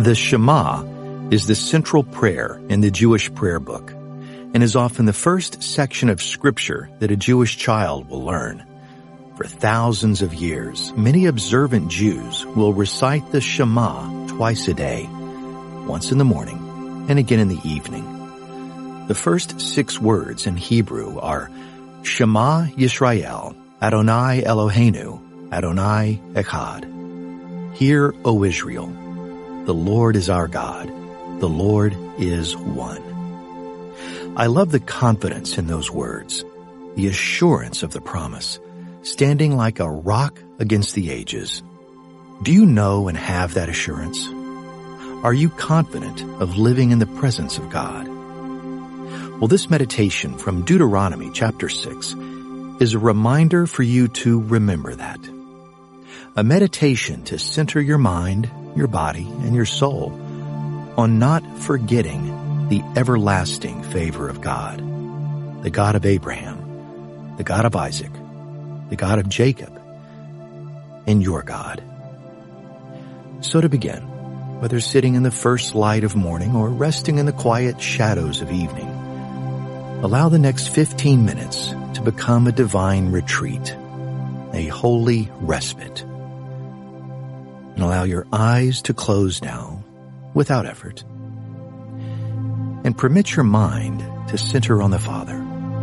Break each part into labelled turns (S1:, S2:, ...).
S1: The Shema is the central prayer in the Jewish prayer book and is often the first section of Scripture that a Jewish child will learn. For thousands of years, many observant Jews will recite the Shema twice a day, once in the morning and again in the evening. The first 6 words in Hebrew are Shema Yisrael, Adonai Eloheinu, Adonai Echad. Hear, O Israel, the Lord is our God, the Lord is one. I love the confidence in those words, the assurance of the promise, standing like a rock against the ages. Do you know and have that assurance? Are you confident of living in the presence of God? Well, this meditation from Deuteronomy chapter 6 is a reminder for you to remember that. A meditation to center your mind, your body, and your soul on not forgetting the everlasting favor of God, the God of Abraham, the God of Isaac, the God of Jacob, and your God. So to begin, whether sitting in the first light of morning or resting in the quiet shadows of evening, allow the next 15 minutes to become a divine retreat, a holy respite. And allow your eyes to close now without effort. And permit your mind to center on the Father.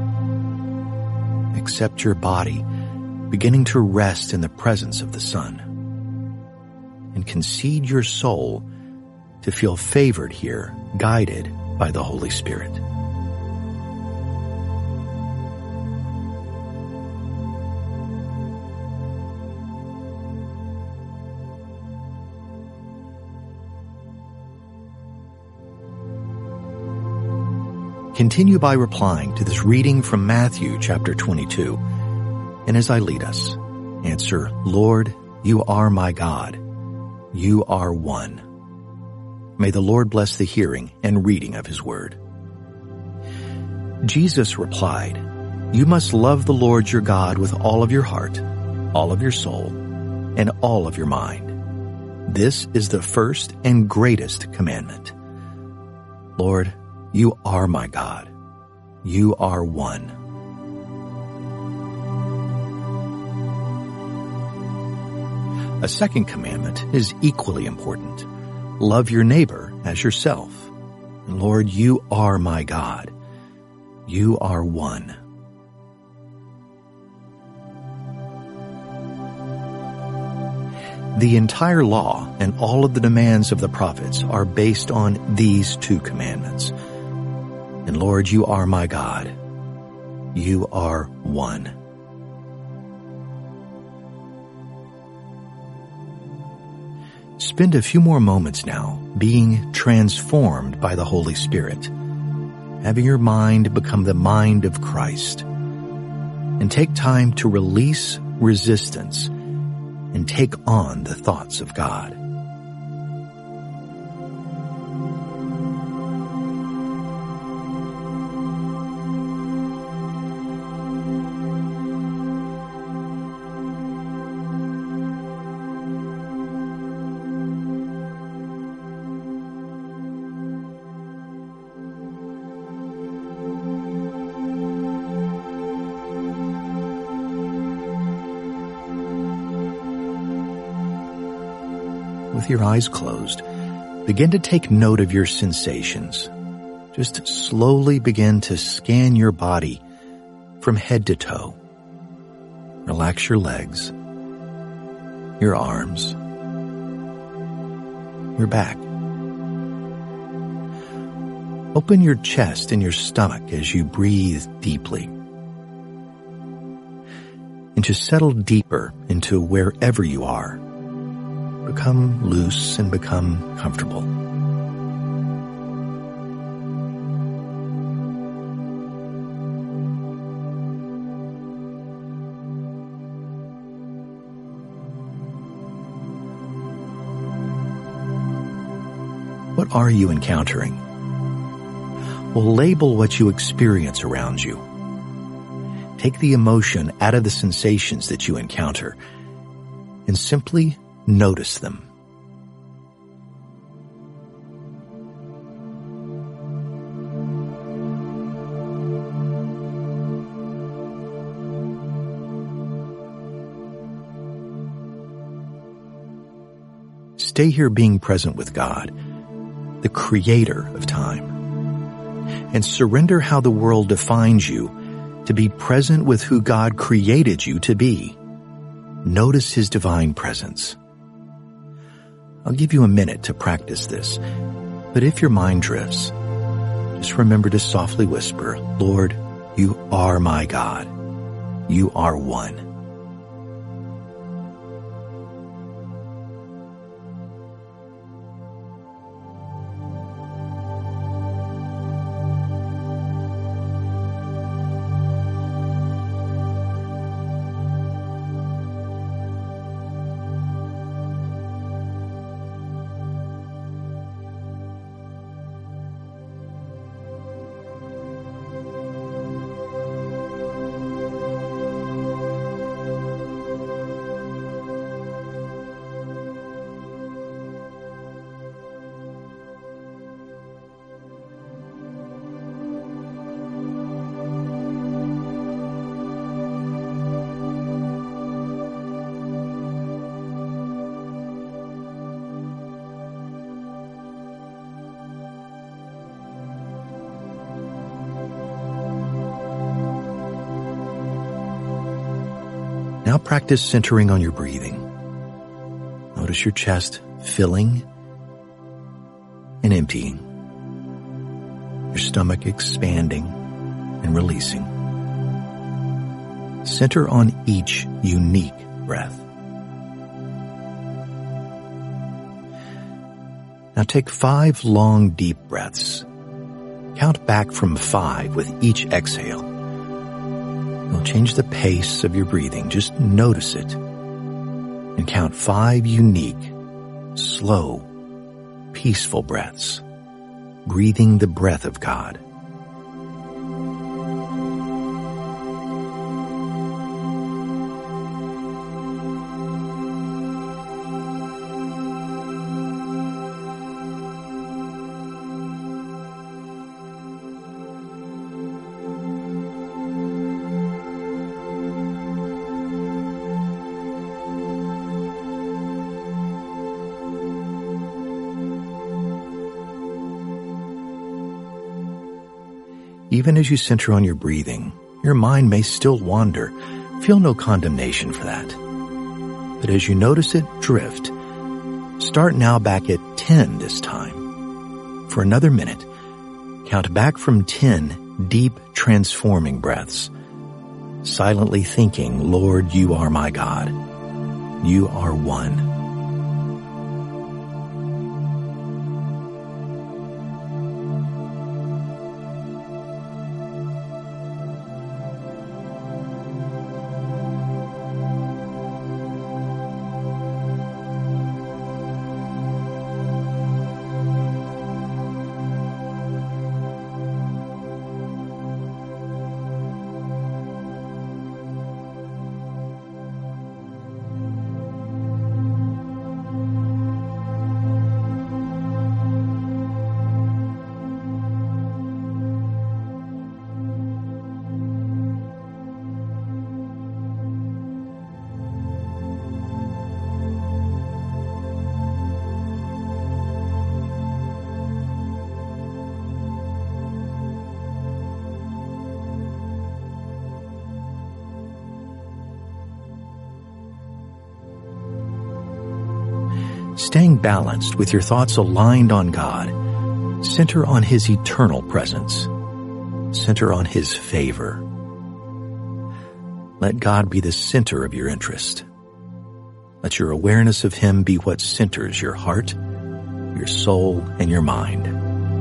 S1: Accept your body beginning to rest in the presence of the Son. And concede your soul to feel favored here, guided by the Holy Spirit. Continue by replying to this reading from Matthew chapter 22. And as I lead us, answer, Lord, you are my God. You are one. May the Lord bless the hearing and reading of his word. Jesus replied, you must love the Lord your God with all of your heart, all of your soul, and all of your mind. This is the first and greatest commandment. Lord, you are my God. You are one. A second commandment is equally important. Love your neighbor as yourself. And Lord, you are my God. You are one. The entire law and all of the demands of the prophets are based on these 2 commandments. And Lord, you are my God. You are one. Spend a few more moments now being transformed by the Holy Spirit, having your mind become the mind of Christ, and take time to release resistance and take on the thoughts of God. With your eyes closed, begin to take note of your sensations. Just slowly begin to scan your body from head to toe. Relax your legs, your arms, your back. Open your chest and your stomach as you breathe deeply. And to settle deeper into wherever you are. Become loose and become comfortable. What are you encountering? Well, label what you experience around you. Take the emotion out of the sensations that you encounter and simply notice them. stay here being present with God, the creator of time, and surrender how the world defines you to be present with who God created you to be. Notice His divine presence. I'll give you a minute to practice this, but if your mind drifts, just remember to softly whisper, "Lord, you are my God. You are one." Now practice centering on your breathing. Notice your chest filling and emptying, your stomach expanding and releasing. Center on each unique breath. Now take 5 long, deep breaths. Count back from 5 with each exhale. You'll change the pace of your breathing. Just notice it. And count 5 unique, slow, peaceful breaths, breathing the breath of God. Even as you center on your breathing, your mind may still wander. Feel no condemnation for that. But as you notice it drift, start now back at 10 this time. For another minute, count back from 10 deep, transforming breaths, silently thinking, "Lord, you are my God. You are one." Staying balanced with your thoughts aligned on God, center on His eternal presence. Center on His favor. Let God be the center of your interest. Let your awareness of Him be what centers your heart, your soul, and your mind.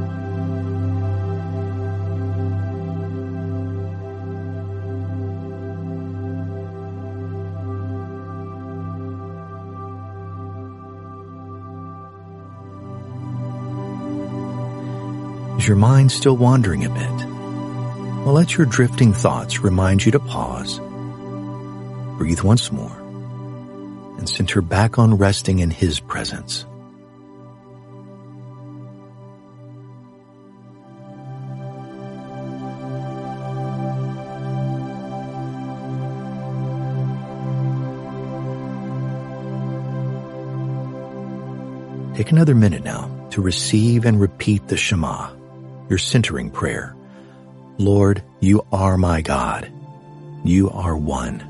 S1: Is your mind still wandering a bit? Well, let your drifting thoughts remind you to pause, breathe once more, and center back on resting in His presence. Take another minute now to receive and repeat the Shema, your centering prayer. Lord, you are my God. You are one.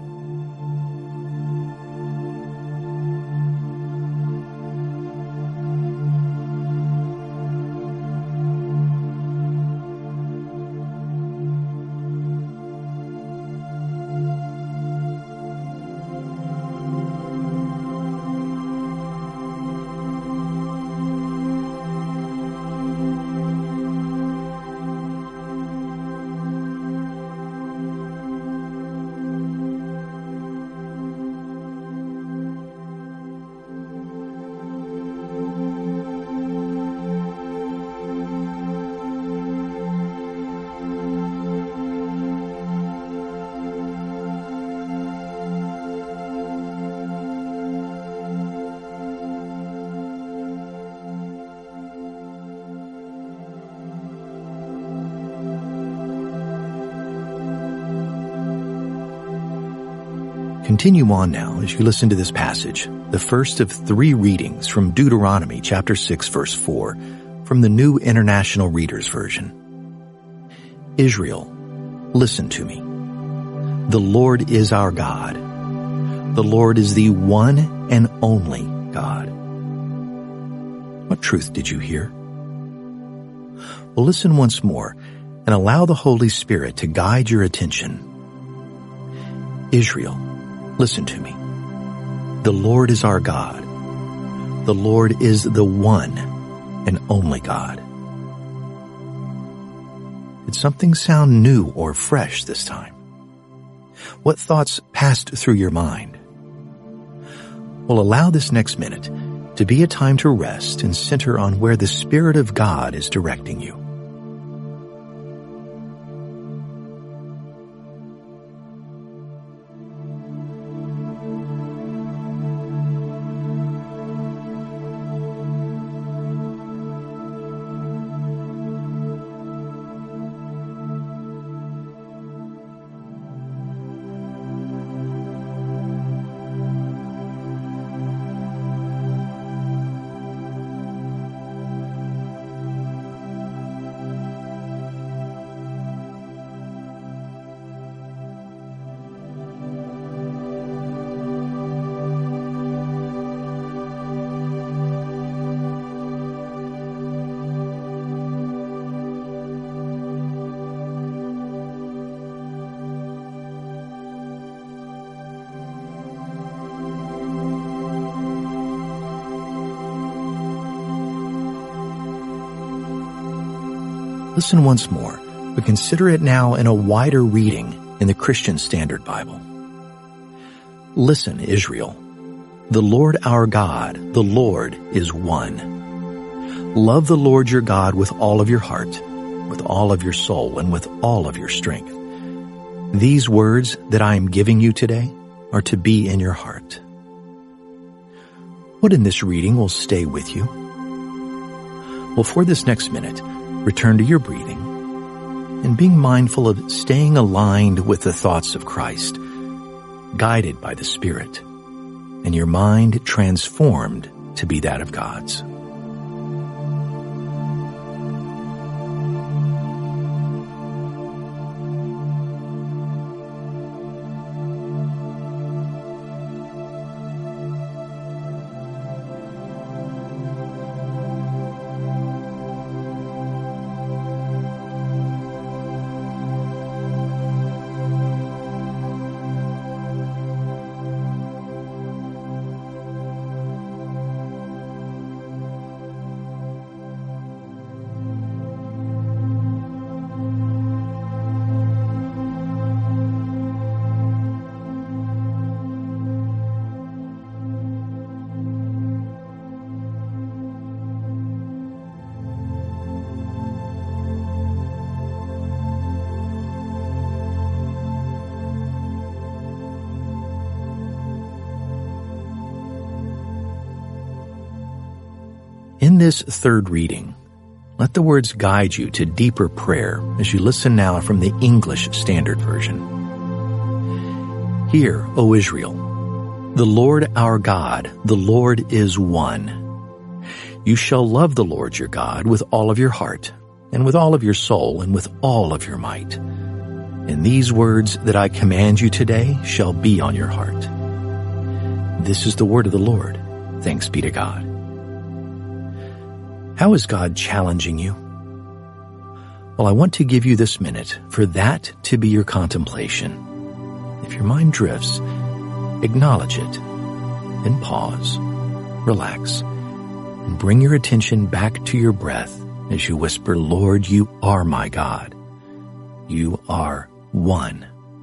S1: Continue on now as you listen to this passage, the first of 3 readings from Deuteronomy chapter 6, verse 4, from the New International Reader's Version. Israel, listen to me. The Lord is our God. The Lord is the one and only God. What truth did you hear? Well, listen once more and allow the Holy Spirit to guide your attention. Israel, listen to me. The Lord is our God. The Lord is the one and only God. Did something sound new or fresh this time? What thoughts passed through your mind? Well, allow this next minute to be a time to rest and center on where the Spirit of God is directing you. Listen once more, but consider it now in a wider reading in the Christian Standard Bible. Listen, Israel. The Lord our God, the Lord is one. Love the Lord your God with all of your heart, with all of your soul, and with all of your strength. These words that I am giving you today are to be in your heart. What in this reading will stay with you? Well, for this next minute, return to your breathing and being mindful of staying aligned with the thoughts of Christ, guided by the Spirit, and your mind transformed to be that of God's. In this third reading, let the words guide you to deeper prayer as you listen now from the English Standard Version. Hear, O Israel, the Lord our God, the Lord is one. You shall love the Lord your God with all of your heart, and with all of your soul, and with all of your might. And these words that I command you today shall be on your heart. This is the word of the Lord. Thanks be to God. How is God challenging you? Well, I want to give you this minute for that to be your contemplation. If your mind drifts, acknowledge it, then pause, relax, and bring your attention back to your breath as you whisper, Lord, you are my God. You are one.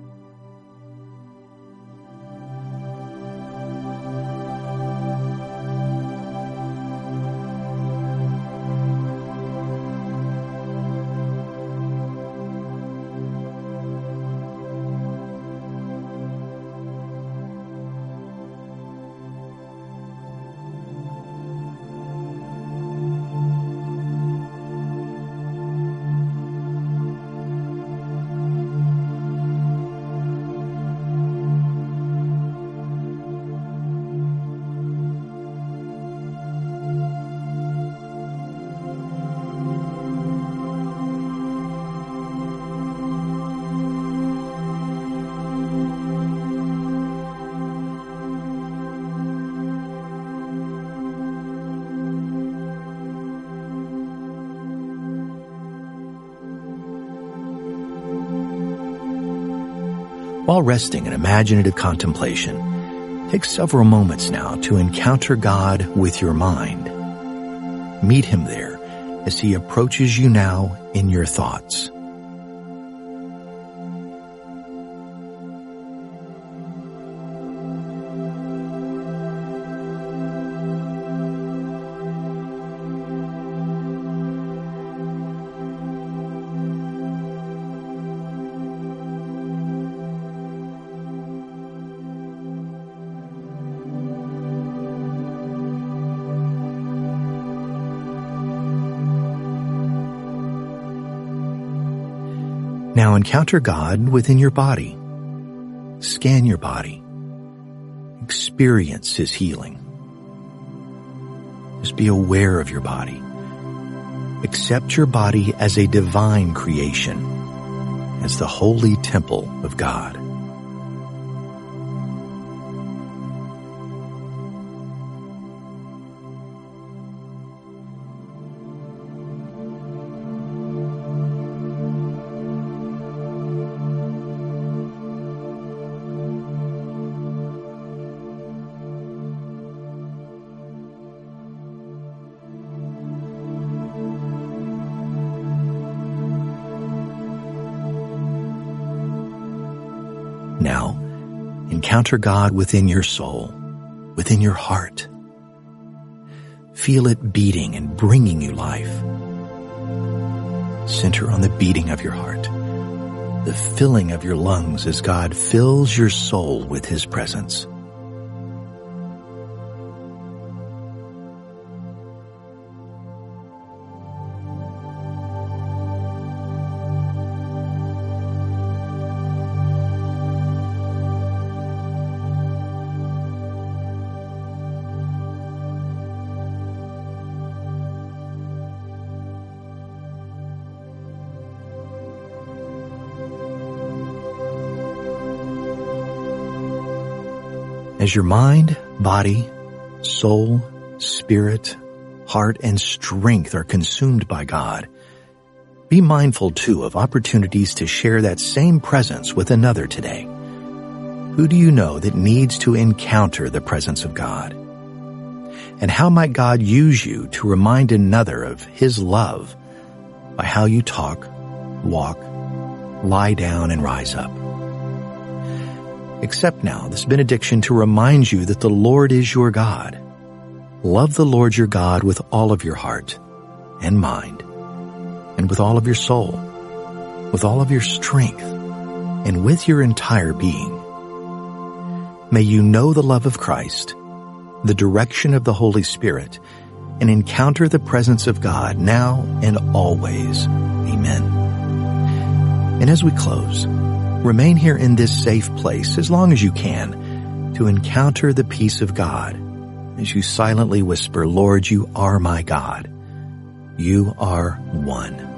S1: While resting in imaginative contemplation, take several moments now to encounter God with your mind. Meet Him there as He approaches you now in your thoughts. Now encounter God within your body. Scan your body. Experience His healing. Just be aware of your body. Accept your body as a divine creation, as the holy temple of God. Now, encounter God within your soul, within your heart. Feel it beating and bringing you life. Center on the beating of your heart, the filling of your lungs as God fills your soul with His presence. As your mind, body, soul, spirit, heart, and strength are consumed by God, be mindful too of opportunities to share that same presence with another today. Who do you know that needs to encounter the presence of God? And how might God use you to remind another of His love by how you talk, walk, lie down, and rise up? Accept now this benediction to remind you that the Lord is your God. Love the Lord your God with all of your heart and mind, and with all of your soul, with all of your strength, and with your entire being. May you know the love of Christ, the direction of the Holy Spirit, and encounter the presence of God now and always. Amen. And as we close, remain here in this safe place as long as you can to encounter the peace of God, as you silently whisper, Lord, you are my God. You are one.